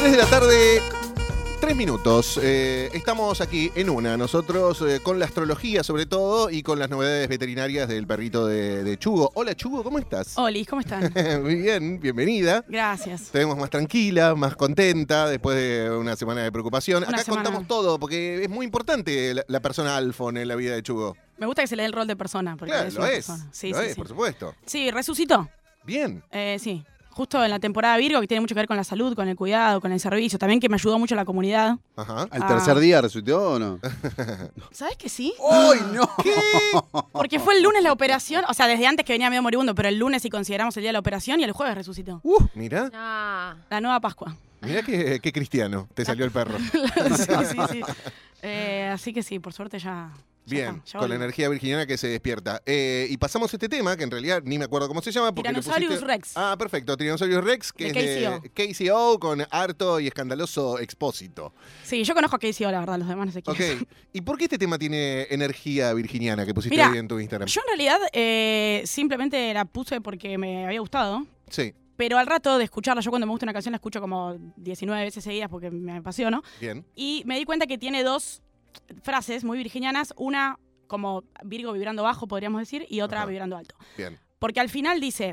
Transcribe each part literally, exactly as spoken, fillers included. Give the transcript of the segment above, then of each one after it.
tres de la tarde, tres minutos. Eh, estamos aquí en una, nosotros eh, con la astrología sobre todo y con las novedades veterinarias del perrito de, de Chugo. Hola Chugo, ¿cómo estás? Oli, ¿cómo están? Muy bien, bienvenida. Gracias. Te vemos más tranquila, más contenta después de una semana de preocupación. Una Acá semana. contamos todo porque es muy importante la, la persona Alfon en la vida de Chugo. Me gusta que se le dé el rol de persona. Porque Claro, es lo una es, persona. Sí, lo sí, es, sí. por supuesto. Sí, resucitó. Bien. Eh, sí, justo en la temporada Virgo, que tiene mucho que ver con la salud, con el cuidado, con el servicio. También que me ayudó mucho la comunidad. Ajá. ¿Al Ah. tercer día resucitó o no? ¿Sabes que sí? ¡Ay, no! ¿Qué? Porque fue el lunes la operación, o sea, desde antes que venía medio moribundo, pero el lunes si consideramos el día de la operación y el jueves resucitó. Uh, mirá, Ah, La nueva Pascua. mirá qué, qué cristiano te salió el perro. sí, sí, sí. Eh, así que sí, por suerte ya... ya Bien, está, ya con la volví. energía virginiana que se despierta. Eh, y pasamos a este tema, que en realidad ni me acuerdo cómo se llama. Porque le Tyrannosaurus pusiste- Rex. Ah, perfecto, Tyrannosaurus Rex, que De es de K C O con harto y escandaloso expósito. Sí, yo conozco a Casey, la verdad, los demás no sé quién Ok, es. ¿y por qué este tema tiene energía virginiana que pusiste Mira, ahí en tu Instagram? Yo en realidad eh, simplemente la puse porque me había gustado. Sí, Pero al rato de escucharla, yo cuando me gusta una canción la escucho como diecinueve veces seguidas porque me apasiono. bien. Y me di cuenta que tiene dos frases muy virginianas. Una como Virgo vibrando bajo, podríamos decir, y otra Ajá. vibrando alto. Bien. Porque al final dice...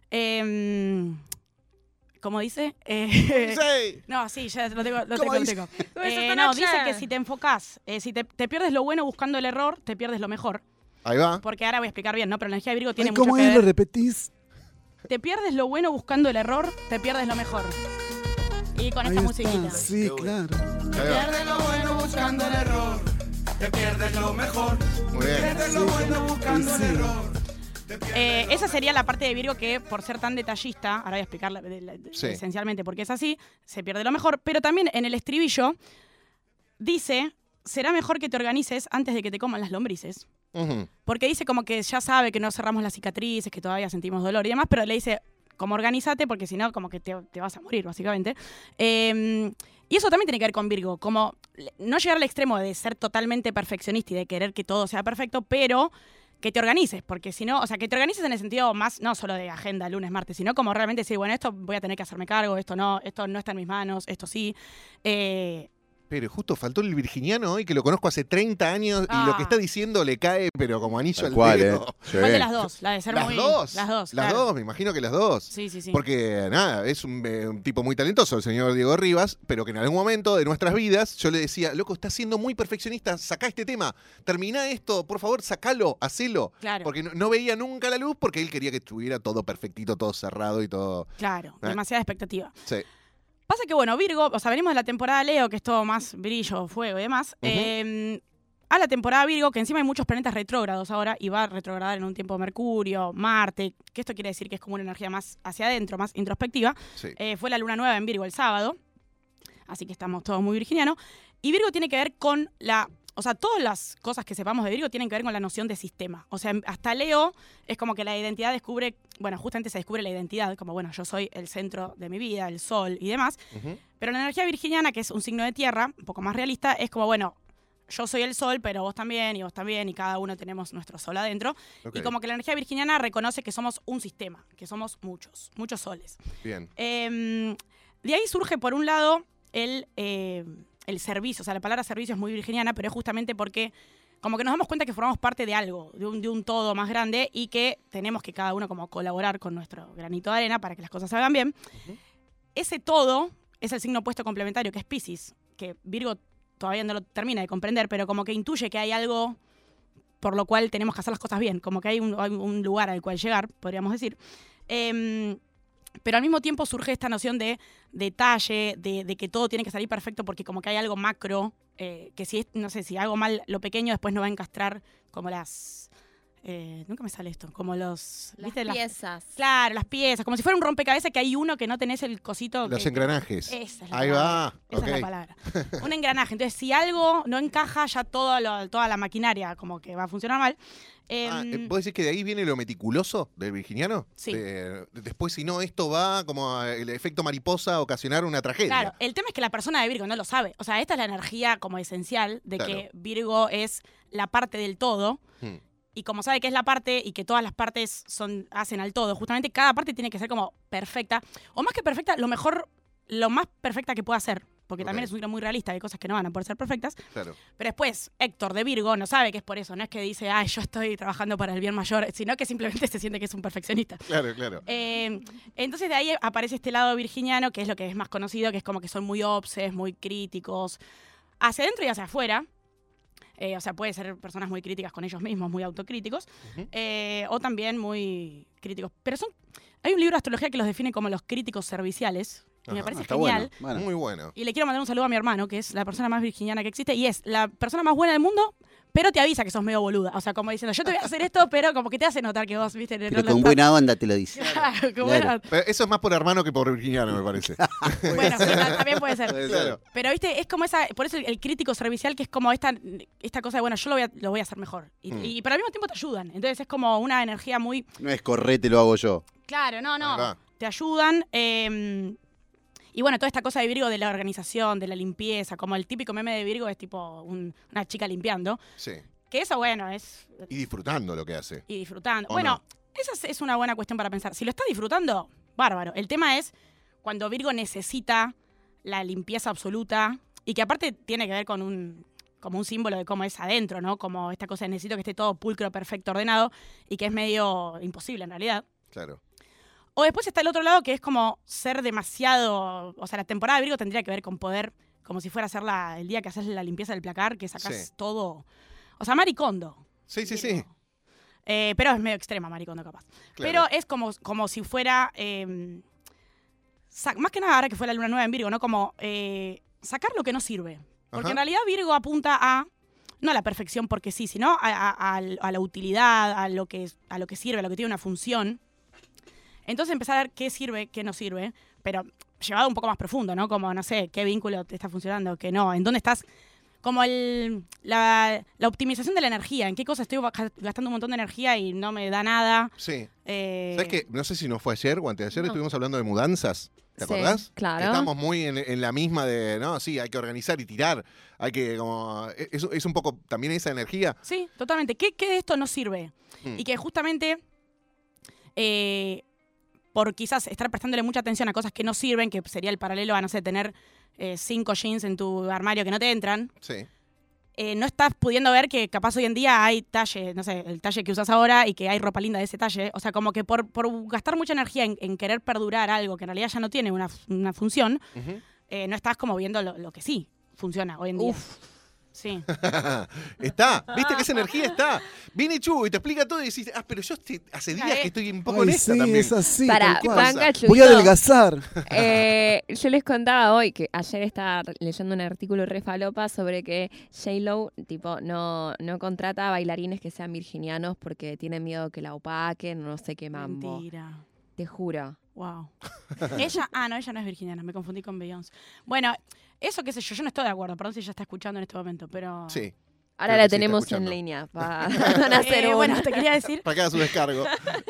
em, ¿Cómo dice? Eh, Sí. no, sí, ya lo tengo. Lo ¿Cómo tengo, lo dice? tengo. ¿Cómo dice Eh, esta no, noche? dice que si te enfocás, eh, si te, te pierdes lo bueno buscando el error, te pierdes lo mejor. Ahí va. Porque ahora voy a explicar bien, ¿no? Pero la energía de Virgo tiene Ay, mucho ¿cómo que es? ¿Lo ver. repetís? Te pierdes lo bueno buscando el error, te pierdes lo mejor. Y con Ahí esta está. musiquita. Sí, claro. Ahí va. Pierdes lo bueno buscando el error, te pierdes lo mejor. Muy bien. Pierdes lo bueno buscando el Sí. error. Eh, esa sería la parte de Virgo que, por ser tan detallista, ahora voy a explicarla de- de- de- Sí. esencialmente porque es así, se pierde lo mejor. Pero también en el estribillo dice, será mejor que te organices antes de que te coman las lombrices. Ujú. Porque dice como que ya sabe que no cerramos las cicatrices, que todavía sentimos dolor y demás, pero le dice, como organízate, porque si no, como que te, te vas a morir, básicamente. Eh, y eso también tiene que ver con Virgo, como le- no llegar al extremo de ser totalmente perfeccionista y de querer que todo sea perfecto, pero que te organices, porque si no, o sea, que te organices en el sentido más, no solo de agenda lunes, martes, sino como realmente decir, bueno, esto voy a tener que hacerme cargo, esto no, esto no está en mis manos, esto sí. Eh, Pero justo faltó el virginiano hoy, que lo conozco hace treinta años, y Ah. lo que está diciendo le cae, pero como anillo Tal al cual, dedo. ¿eh? Sí. ¿Cuál de las dos? La de ser Las muy... dos. Las dos, Las claro. dos, me imagino que las dos. Sí, sí, sí. Porque, nada, es un, eh, un tipo muy talentoso, el señor Diego Rivas, pero que en algún momento de nuestras vidas yo le decía, loco, estás siendo muy perfeccionista, sacá este tema, terminá esto, por favor, sacalo, hacelo. Claro. Porque no, no veía nunca la luz porque él quería que estuviera todo perfectito, todo cerrado y todo. Claro, Eh. demasiada expectativa. Sí. Pasa que, bueno, Virgo, o sea, venimos de la temporada Leo, que es todo más brillo, fuego y demás, Ujú. eh, a la temporada Virgo, que encima hay muchos planetas retrógrados ahora, y va a retrogradar en un tiempo Mercurio, Marte, que esto quiere decir que es como una energía más hacia adentro, más introspectiva. Sí. Eh, fue la luna nueva en Virgo el sábado, así que estamos todos muy virginianos. Y Virgo tiene que ver con la... O sea, todas las cosas que sepamos de Virgo tienen que ver con la noción de sistema. O sea, hasta Leo es como que la identidad descubre... Bueno, justamente se descubre la identidad, como, bueno, yo soy el centro de mi vida, el sol y demás. Ujú. Pero la energía virginiana, que es un signo de tierra, un poco más realista, es como, bueno, yo soy el sol, pero vos también, y vos también, y cada uno tenemos nuestro sol adentro. Ok, Y como que la energía virginiana reconoce que somos un sistema, que somos muchos, muchos soles. Bien. Eh, de ahí surge, por un lado, el, eh, el servicio. O sea, la palabra servicio es muy virginiana, pero es justamente porque como que nos damos cuenta que formamos parte de algo, de un, de un todo más grande y que tenemos que cada uno como colaborar con nuestro granito de arena para que las cosas salgan bien. Ujú. Ese todo es el signo opuesto complementario, que es Piscis, que Virgo todavía no lo termina de comprender, pero como que intuye que hay algo por lo cual tenemos que hacer las cosas bien, como que hay un, hay un lugar al cual llegar, podríamos decir. Eh, pero al mismo tiempo surge esta noción de detalle, de, de que todo tiene que salir perfecto porque como que hay algo macro, eh, que si es, no sé, si hago mal lo pequeño después no va a encastrar como las... Eh, nunca me sale esto, como los... las ¿viste? Las- piezas. Claro, las piezas, como si fuera un rompecabezas que hay uno que no tenés el cosito... Los que- engranajes. Esa es la Ahí palabra. va. Esa ok. es la palabra. Un engranaje. Entonces, si algo no encaja, ya todo lo- toda la maquinaria como que va a funcionar mal. Eh, Ah, eh, ¿vos decís que de ahí viene lo meticuloso del virginiano? Sí. De- después, si no, esto va como a el efecto mariposa a ocasionar una tragedia. Claro, el tema es que la persona de Virgo no lo sabe. O sea, esta es la energía como esencial de Claro. que Virgo es la parte del todo. Hmm. Y como sabe que es la parte y que todas las partes son, hacen al todo, justamente cada parte tiene que ser como perfecta. O más que perfecta, lo mejor lo más perfecta que pueda ser. Porque Ok. también es un signo muy realista, hay cosas que no van a poder ser perfectas. Claro. Pero después, Héctor de Virgo no sabe que es por eso. No es que dice, ay, yo estoy trabajando para el bien mayor, sino que simplemente se siente que es un perfeccionista. Claro, claro. Eh, entonces de ahí aparece este lado virginiano, que es lo que es más conocido, que es como que son muy obses, muy críticos, hacia adentro y hacia afuera. Eh, o sea, puede ser personas muy críticas con ellos mismos, muy autocríticos, Ujú. eh, o también muy críticos. Pero son, hay un libro de astrología que los define como los críticos serviciales, y me Ajá. parece Está genial. bueno. Bueno. Muy bueno. Y le quiero mandar un saludo a mi hermano, que es la persona más virginiana que existe, y es la persona más buena del mundo, pero te avisa que sos medio boluda. O sea, como diciendo, yo te voy a hacer esto, pero como que te hace notar que vos, viste, no Pero lo con estás- buena onda te lo dice. Claro, como Claro. era- Pero eso es más por hermano que por virginiano, me parece. Bueno, sí, ta- también puede ser. Puede Claro. Pero, viste, es como esa, por eso el, el crítico servicial, que es como esta, esta cosa de, bueno, yo lo voy a, lo voy a hacer mejor. Y, Mm. y- pero al mismo tiempo te ayudan. Entonces es como una energía muy, No es correte, lo hago yo. claro, no, Ahí no, va. te ayudan. eh, y bueno, toda esta cosa de Virgo, de la organización, de la limpieza, como el típico meme de Virgo es tipo un- una chica limpiando. Sí. Que eso, bueno, es... Y disfrutando lo que hace. Y disfrutando. ¿O Bueno, no? esa es, es una buena cuestión para pensar. Si lo está disfrutando, bárbaro. El tema es cuando Virgo necesita la limpieza absoluta y que aparte tiene que ver con un como un símbolo de cómo es adentro, ¿no? Como esta cosa de necesito que esté todo pulcro, perfecto, ordenado y que es medio imposible en realidad. Claro. O después está el otro lado que es como ser demasiado... O sea, la temporada de Virgo tendría que ver con poder, como si fuera hacer la, el día que haces la limpieza del placar, que sacás Sí. todo... O sea, maricondo. Sí, sí, sí. Virgo. Eh, pero es medio extrema, maricondo, capaz. Claro. Pero es como, como si fuera... eh, sa- más que nada ahora que fue la luna nueva en Virgo, ¿no? Como eh, sacar lo que no sirve. Porque Ajá. en realidad Virgo apunta a... No a la perfección porque sí, sino a, a- a- a la utilidad, a lo, que, a lo que sirve, a lo que tiene una función. Entonces empezar a ver qué sirve, qué no sirve, pero llevado un poco más profundo, ¿no? Como, no sé, qué vínculo te está funcionando, qué no, en dónde estás, como el, la, la optimización de la energía, en qué cosa estoy baja- gastando un montón de energía y no me da nada. Sí. Eh, ¿Sabes qué? No sé si no fue ayer o antes de ayer, no. estuvimos hablando de mudanzas. ¿Te Sí, acordás? claro. Que estamos muy en, en la misma de, no, sí, hay que organizar y tirar. Hay que, como, es, es un poco también esa energía. Sí, totalmente. ¿Qué, qué de esto no sirve? Hmm. Y que justamente, eh, por quizás estar prestándole mucha atención a cosas que no sirven, que sería el paralelo a, no sé, tener eh, cinco jeans en tu armario que no te entran, Sí. eh, no estás pudiendo ver que capaz hoy en día hay talle, no sé, el talle que usas ahora y que hay ropa linda de ese talle. O sea, como que por, por gastar mucha energía en, en querer perdurar algo que en realidad ya no tiene una, una función, Ujú. eh, no estás como viendo lo, lo que sí funciona hoy en día. Uf. Sí. Está, viste que esa energía está. Viene Chu y te explica todo y decís, ah, pero yo este- hace días Eh. que estoy un poco Ay, en esta sí, también. es así. Para, tal cual. banca, Voy a Chuito. adelgazar. Eh, yo les contaba hoy que ayer estaba leyendo un artículo re falopa sobre que J-Lo tipo, no, no contrata bailarines que sean virginianos porque tienen miedo que la opaquen, no sé qué mambo. Mentira. Te juro. Wow. Ella, ah, no, ella no es virginiana, me confundí con Beyoncé. Bueno, eso qué sé yo, yo no estoy de acuerdo, perdón si ella está escuchando en este momento, pero... Sí, Ahora Creo la que sí, está tenemos en escuchando. línea para van a hacer Eh, una. bueno, te quería decir... para que haga su descargo.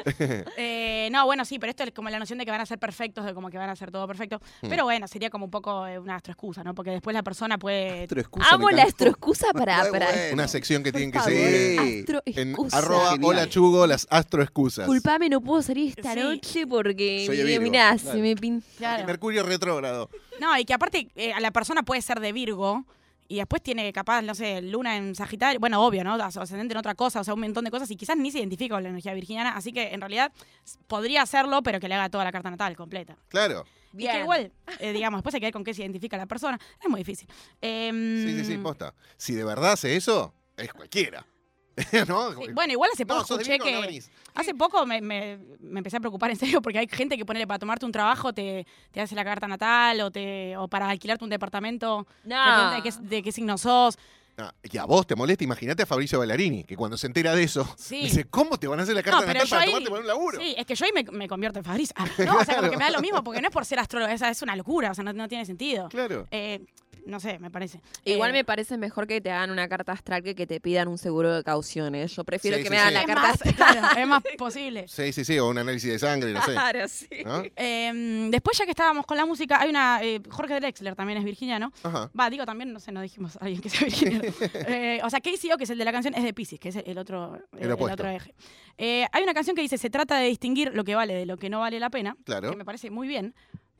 Eh, no, bueno, sí, pero esto es como la noción de que van a ser perfectos, de como que van a hacer todo perfecto. Hmm. Pero bueno, sería como un poco eh, una astroexcusa, ¿no? Porque después la persona puede... Astroexcusa, Amo me la encantó. astroexcusa para, Muy para bueno. Una sección que por tienen que favor, seguir Sí. en astroexcusa. arroba Genial. hola Chugo, las astroexcusas. Disculpame, no puedo salir esta Sí. noche porque Soy de mirá, Virgo, mirá, claro. se me pin... Claro. Mercurio retrógrado. No, y que aparte eh, a la persona puede ser de Virgo y después tiene capaz, no sé, luna en Sagitario, bueno, obvio, ¿no? Ascendente en otra cosa, o sea, un montón de cosas y quizás ni se identifica con la energía virginiana, así que en realidad s- podría hacerlo, pero que le haga toda la carta natal completa. Claro. Y que Bien. igual, eh, digamos, después hay que ver con qué se identifica la persona, es muy difícil. Em, Sí, sí, sí, posta. Si de verdad hace eso, es cualquiera. ¿No? sí, bueno, igual hace poco no, sos de escuché Virgo, no que... venís. Hace poco me, me- me empecé a preocupar en serio porque hay gente que ponele para tomarte un trabajo te, te hace la carta natal o te o para alquilarte un departamento te No. pregunta de qué, de qué signo sos. No, y a vos te molesta, imagínate a Fabricio Ballarini, que cuando se entera de eso, Sí. dice, ¿cómo te van a hacer la carta No, pero natal yo para ahí- tomarte por un laburo? Sí, es que yo ahí me, me convierto en Fabriz. Ah, no, o sea, como que me da lo mismo porque no es por ser astrólogo, esa es una locura, o sea, no, no tiene sentido. Claro. Eh, no sé, me parece. Igual Eh, me parece mejor que te hagan una carta astral que que te pidan un seguro de cauciones. Yo prefiero Sí, que sí, me hagan sí. la es carta más, astral. claro, es más posible. Sí, sí, sí, o un análisis de sangre, no sé. Claro, sí. ¿No? Eh, después, ya que estábamos con la música, hay una. eh, Jorge Drexler también es virginiano. Ajá. Va, digo también, no sé, no dijimos a alguien que sea virginiano. Eh, o sea, Casey O, que es el de la canción, es de Pisces, que es el otro, El opuesto. otro eje. Eh, hay una canción que dice: se trata de distinguir lo que vale de lo que no vale la pena, Claro. que me parece muy bien.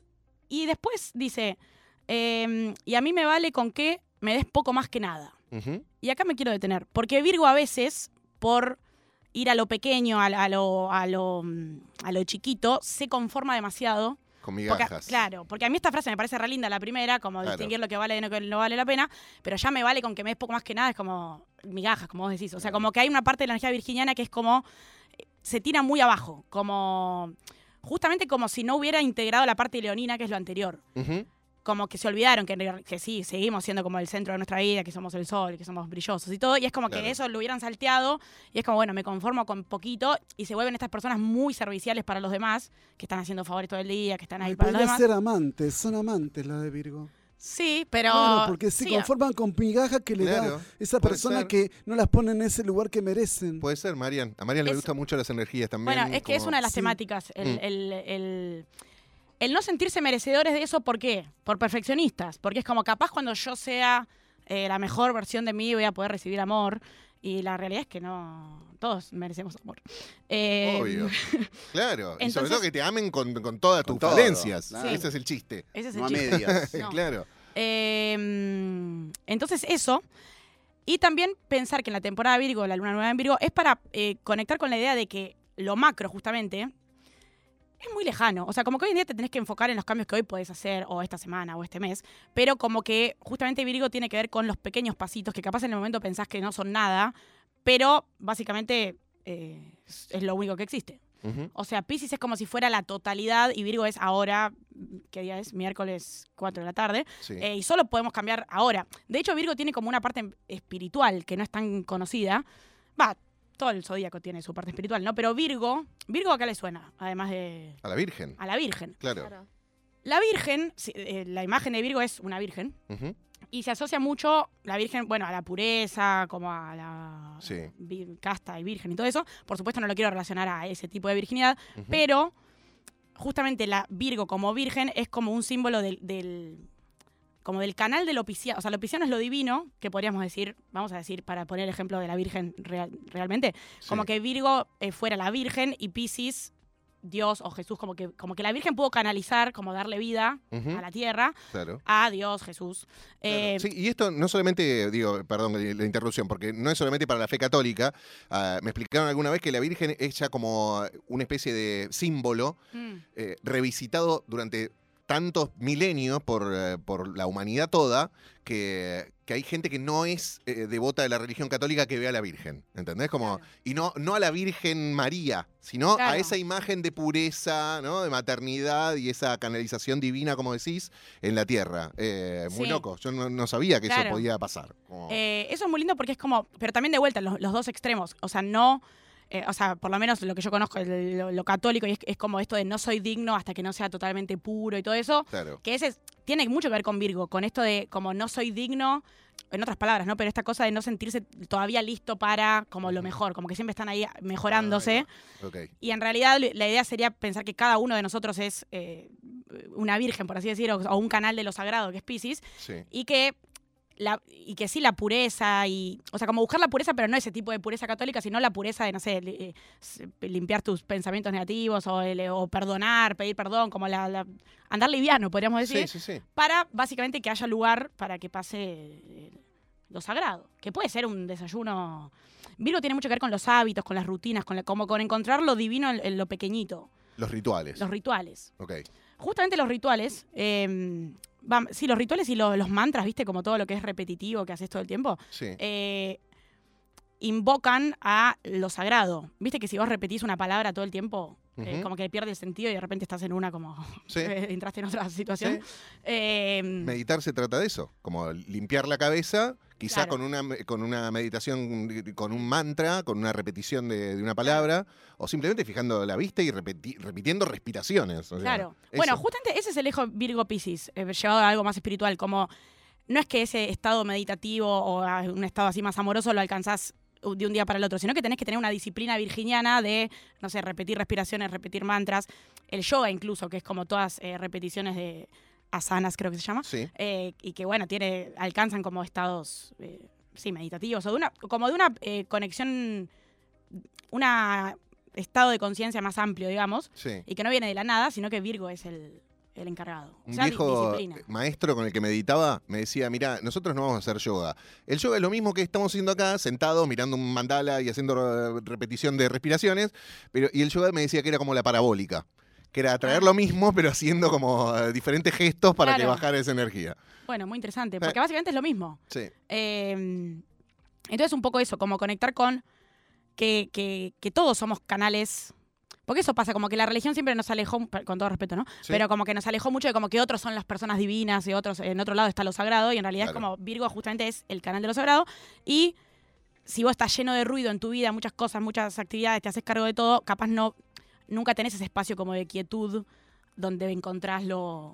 Y después dice, eh, y a mí me vale con que me des poco más que nada. Ujú. Y acá me quiero detener, porque Virgo a veces, por ir a lo pequeño, a, a, lo, a, lo, a lo chiquito, se conforma demasiado. Con Porque, migajas. claro, porque a mí esta frase me parece re linda la primera, como Claro. distinguir lo que vale y lo que no vale la pena, pero ya me vale con que me des poco más que nada, es como migajas, como vos decís. O sea, como que hay una parte de la energía virginiana que es como, se tira muy abajo, como, justamente como si no hubiera integrado la parte leonina, que es lo anterior. Ujú. Como que se olvidaron que, que sí, seguimos siendo como el centro de nuestra vida, que somos el sol, que somos brillosos y todo, y es como Claro. que eso lo hubieran salteado, y es como, bueno, me conformo con poquito, y se vuelven estas personas muy serviciales para los demás, que están haciendo favores todo el día, que están ahí Ay, para los podría demás. ser amantes, son amantes las de Virgo. Sí, pero... Claro, porque se sí, conforman con migajas que le Claro, da esa puede persona ser. que no las pone en ese lugar que merecen. Puede ser, Marian. A Marian le Es- gustan mucho las energías también. Bueno, es que es como- una de las Sí. temáticas, el, Mm. el, el, el no sentirse merecedores de eso, ¿por qué? Por perfeccionistas, porque es como capaz cuando yo sea eh, la mejor versión de mí voy a poder recibir amor, y la realidad es que no, todos merecemos amor. Eh, Obvio. Claro. y sobre Entonces- todo que te amen con, con todas Con tus todo, falencias. claro. Ese es el chiste. Ese es el No a chiste. medias. No. Claro. Eh, entonces eso, y también pensar que en la temporada Virgo, la luna nueva en Virgo, es para eh, conectar con la idea de que lo macro justamente es muy lejano. O sea, como que hoy en día te tenés que enfocar en los cambios que hoy podés hacer, o esta semana, o este mes, pero como que justamente Virgo tiene que ver con los pequeños pasitos que capaz en el momento pensás que no son nada, pero básicamente eh, es- es lo único que existe. Ujú. O sea, Piscis es como si fuera la totalidad y Virgo es ahora, ¿qué día es? Miércoles cuatro de la tarde. Sí. Eh, y solo podemos cambiar ahora. De hecho, Virgo tiene como una parte espiritual que no es tan conocida. Va, todo el zodíaco tiene su parte espiritual, ¿no? Pero Virgo, Virgo acá le suena, además de A la Virgen. a la Virgen. Claro. La Virgen, sí, eh, la imagen de Virgo es una Virgen. Ujú. Y se asocia mucho la Virgen, bueno, a la pureza, como a la Sí. vi- casta y virgen y todo eso. Por supuesto no lo quiero relacionar a ese tipo de virginidad, Ujú. pero justamente la Virgo como virgen es como un símbolo del, del- como del canal de lo pisciano. O sea, lo pisciano es lo divino, que podríamos decir, vamos a decir, para poner el ejemplo de la Virgen real- realmente, Sí. como que Virgo eh, fuera la Virgen y Piscis Dios o Jesús, como que, como que la Virgen pudo canalizar, como darle vida Ujú. a la tierra, Claro. a Dios, Jesús. Eh, Sí, y esto no solamente, digo, perdón la la interrupción, porque no es solamente para la fe católica. Ah, me explicaron alguna vez que la Virgen es ya como una especie de símbolo mm, eh, revisitado durante tantos milenios por, eh, por la humanidad toda, que, que hay gente que no es eh, devota de la religión católica que ve a la Virgen, ¿entendés? Como, Claro. y no, no a la Virgen María, sino a Claro. esa imagen de pureza, ¿no? De maternidad y esa canalización divina, como decís, en la tierra. Eh, muy Sí. loco, yo no, no sabía que eso Claro. podía pasar. Como- Eh, eso es muy lindo porque es como, pero también de vuelta, los, los dos extremos. O sea, no, eh, o sea, por lo menos lo que yo conozco, el- lo, lo católico, y es, es como esto de no soy digno hasta que no sea totalmente puro y todo eso, claro. que ese es- tiene mucho que ver con Virgo, con esto de como no soy digno, en otras palabras, ¿no? Pero esta cosa de no sentirse todavía listo para como lo Ujú. mejor, como que siempre están ahí mejorándose. Ahí va. Ok. Y en realidad la idea sería pensar que cada uno de nosotros es eh, una virgen, por así decirlo, o un canal de lo sagrado, que es Piscis, Sí. y que la, y que sí la pureza y o sea como buscar la pureza, pero no ese tipo de pureza católica, sino la pureza de no sé li- eh, s- limpiar tus pensamientos negativos o, el- o perdonar, pedir perdón, como la, la- andar liviano, podríamos decir, Sí, sí, sí. para básicamente que haya lugar para que pase eh, lo sagrado, que puede ser un desayuno. Virgo tiene mucho que ver con los hábitos, con las rutinas, con la- como con encontrar lo divino en, en lo pequeñito, Los rituales. los rituales. Ok. Justamente los rituales, eh, vam- sí, los rituales y lo- los mantras, ¿viste? Como todo lo que es repetitivo que haces todo el tiempo, Sí. eh, invocan a lo sagrado. ¿Viste que si vos repetís una palabra todo el tiempo, eh, Ujú. como que pierde el sentido y de repente estás en una como... Sí. entraste en otra situación? Sí. Eh, Meditar se trata de eso, como limpiar la cabeza, quizá Claro. con una me- con una meditación, con un mantra, con una repetición de, de una palabra, o simplemente fijando la vista y repeti- repitiendo respiraciones. o sea, Claro. eso. Bueno, justamente ese es el eje Virgo Piscis, eh, llevado a algo más espiritual, como no es que ese estado meditativo o a un estado así más amoroso lo alcanzás de un día para el otro, sino que tenés que tener una disciplina virginiana de, no sé, repetir respiraciones, repetir mantras, el yoga incluso, que es como todas eh, repeticiones de asanas, creo que se llama, Sí, eh, y que bueno, tiene, alcanzan como estados, eh, sí, meditativos, o de una, como de una eh, conexión, un estado de conciencia más amplio, digamos, sí. y que no viene de la nada, sino que Virgo es el, el encargado. O Un sea, di- viejo disciplina. maestro con el que meditaba me decía, mira, nosotros no vamos a hacer yoga. El yoga es lo mismo que estamos haciendo acá, sentados, mirando un mandala y haciendo eh, repetición de respiraciones, pero y el yoga me decía que era como la parabólica, que era traer lo mismo, pero haciendo como eh, diferentes gestos para que Claro. bajara esa energía. Bueno, muy interesante, porque Eh. básicamente es lo mismo. Sí. Eh, entonces, un poco eso, como conectar con que, que, que todos somos canales. Porque eso pasa, como que la religión siempre nos alejó, con todo respeto, ¿no? Sí. Pero como que nos alejó mucho de como que otros son las personas divinas y otros, en otro lado está lo sagrado, y en realidad Claro. es como Virgo justamente es el canal de lo sagrado. Y si vos estás lleno de ruido en tu vida, muchas cosas, muchas actividades, te haces cargo de todo, capaz no, nunca tenés ese espacio como de quietud donde encontrás lo.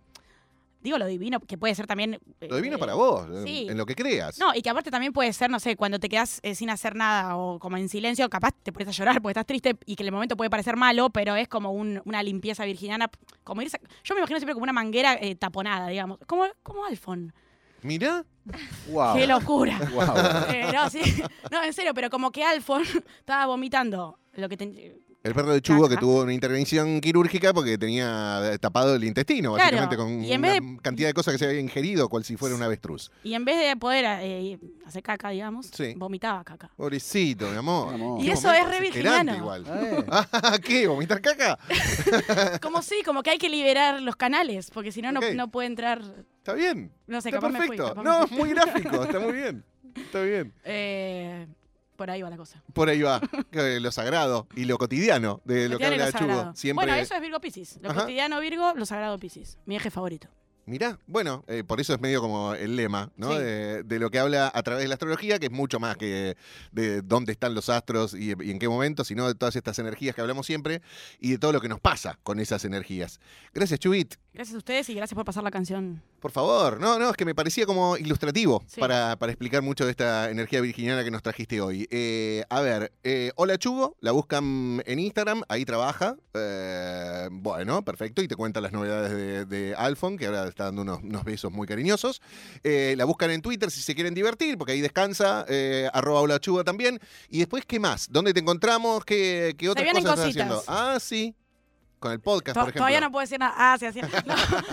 Digo lo divino, que puede ser también. Lo divino eh, para vos, sí. en lo que creas. No, y que aparte también puede ser, no sé, cuando te quedas eh, sin hacer nada o como en silencio, capaz te pones a llorar porque estás triste y que el momento puede parecer malo, pero es como un- una limpieza virginiana. Como irse, yo me imagino siempre como una manguera eh, taponada, digamos. Como, como Alfon. Mirá. Wow. ¡Qué locura! Wow. Eh, no, sí. No, en serio, pero como que Alfon estaba vomitando lo que ten- El perro de Chugo que Caca. tuvo una intervención quirúrgica porque tenía tapado el intestino, Claro, básicamente, con y en una vez de- cantidad de cosas que se había ingerido, cual si fuera un avestruz. Y en vez de poder eh, hacer caca, digamos, Sí. vomitaba caca. Pobrecito, mi amor. Mi amor. Y Qué eso momento es re desesperante virginiano. igual. Eh. Ah, ¿qué? ¿Vomitar caca? Como sí, como que hay que liberar los canales, porque si no, no, Ok. no puede entrar. Está bien. No sé, Está capaz me fui. perfecto. capaz me No, es fui. muy gráfico. Está muy bien. Está bien. Eh, por ahí va la cosa. Por ahí va. Que lo sagrado y lo cotidiano de lo que Cotidiano y habla lo Chugo. sagrado. Siempre. Bueno, eso es Virgo Piscis. Lo Ajá. cotidiano Virgo, lo sagrado Piscis. Mi eje favorito. Mirá, bueno, eh, por eso es medio como el lema, ¿no? Sí. De, de lo que habla a través de la astrología, que es mucho más que de dónde están los astros y, y en qué momento, sino de todas estas energías que hablamos siempre y de todo lo que nos pasa con esas energías. Gracias, Chubit. Gracias a ustedes y gracias por pasar la canción. Por favor, no, no, es que me parecía como ilustrativo Sí. para, para explicar mucho de esta energía virginiana que nos trajiste hoy. Eh, a ver, eh, hola Chugo, la buscan en Instagram, ahí trabaja. Eh, bueno, perfecto, y te cuenta las novedades de, de Alfon, que ahora está dando unos, unos besos muy cariñosos. Eh, la buscan en Twitter si se quieren divertir, porque ahí descansa, eh, arroba hola Chugo también. Y después, ¿qué más? ¿Dónde te encontramos? ¿Qué, qué otras vienen cosas estás cositas. haciendo? Ah, sí, con el podcast, To- por ejemplo. Todavía no puedo decir nada. Ah, sí, así. No,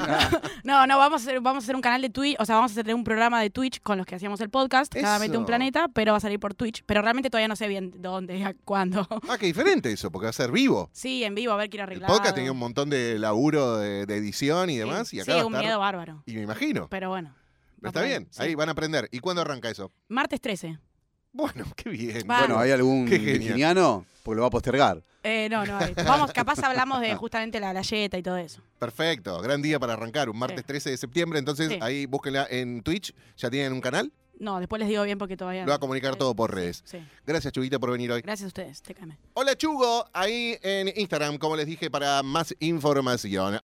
no, no, vamos a, hacer, vamos a hacer un canal de Twitch, o sea, vamos a hacer un programa de Twitch con los que hacíamos el podcast, cada mente un Eso. planeta, pero va a salir por Twitch. Pero realmente todavía no sé bien dónde, cuándo. Ah, qué diferente eso, porque va a ser vivo. Sí, en vivo, a ver, quiero El arreglar. podcast tenía un montón de laburo de, de edición y demás, y acá Sí, va a un estar- miedo bárbaro. Y me imagino. Pero bueno. Pero va está por ahí, bien, sí. ahí van a aprender. ¿Y cuándo arranca eso? Martes trece. Bueno, qué bien. Va. Bueno, ¿hay algún Qué genial. virginiano? Porque lo va a postergar. Eh, no, no hay. Vamos, capaz hablamos de justamente la galleta y todo eso. Perfecto, gran día para arrancar, un martes Sí. trece de septiembre, entonces Sí. ahí búsquenla en Twitch. ¿Ya tienen un canal? No, después les digo bien porque todavía Lo no. va a comunicar todo por redes. Sí. Gracias, Chuguita, por venir hoy. Gracias a ustedes. Te came. Hola, Chugo, ahí en Instagram, como les dije, para más información.